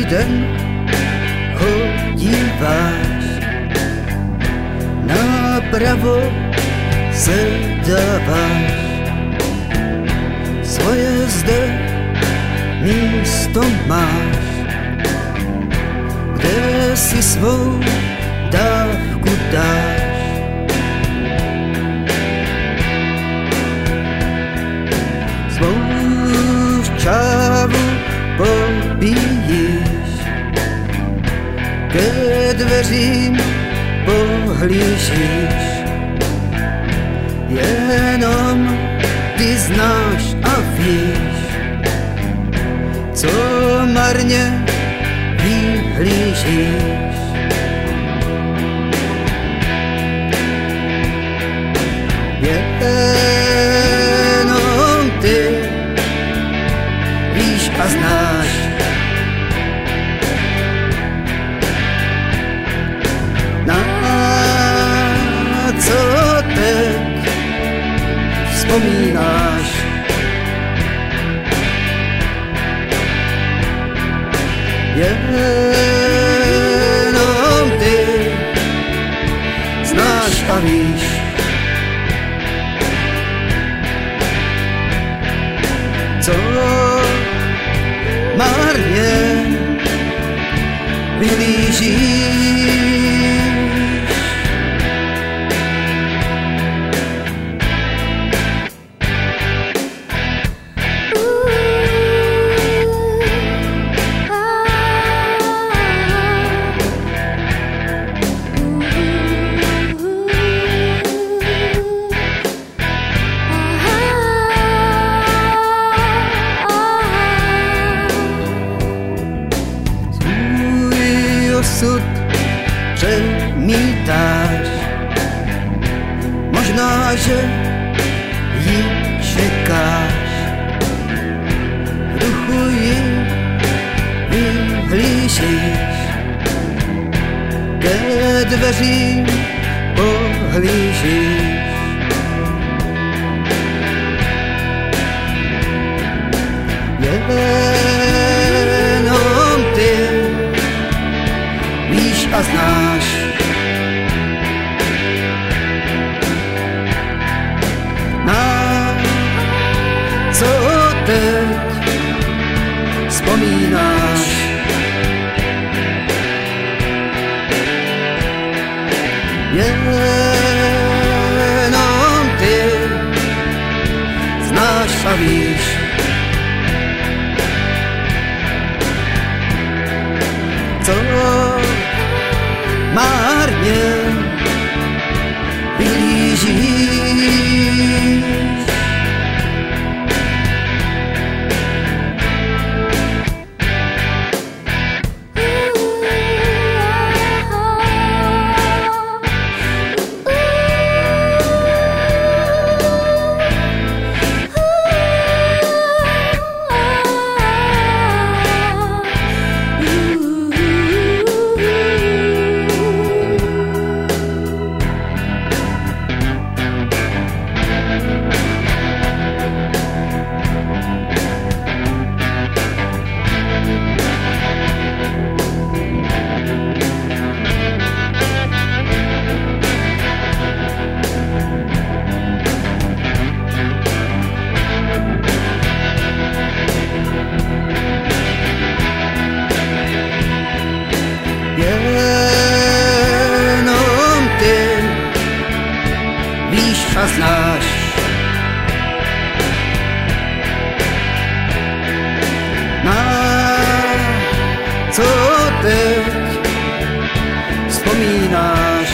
den chodíváš, napravo se dáváš, svoje zde místo máš, kde si svou dávku dáš. Svou čávu popíjíš, ke dveřím pohlížíš, jenom ty znáš a víš, co marně vyhlížíš. Jenom ty víš a znáš, na co teď vzpomínáš. Jenom ty znáš a víš, co marně vyhlížíš. Osud přemítáš, možná, že ji čekáš, v duchu ji vyhlížíš, ke dveřím pohlížíš. Jenom ty víš a znáš, na co teď vzpomínáš. Jenom ty znáš a víš, co marně vyhlížíš. Jenom ty víš a znáš, na co teď vzpomínáš.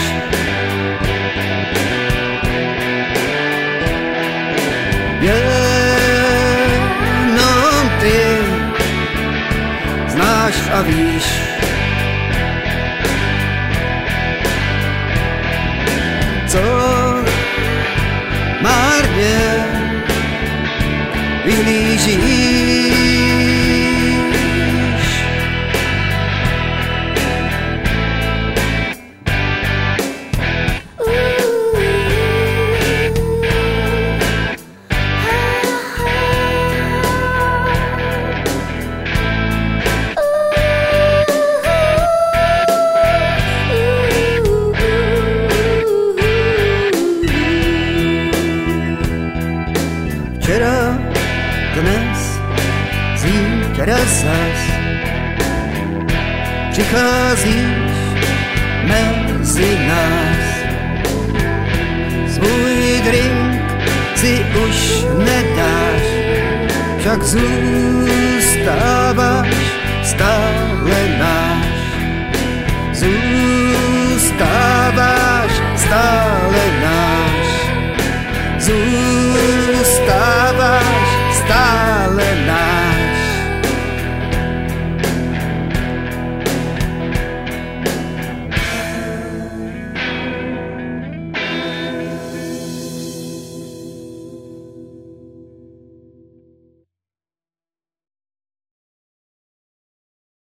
Jenom ty znáš a víš, co marně vyhlížíš. teraz zas přicházíš mezi nás. Svůj drink si už nedáš, však zůstáváš stále náš.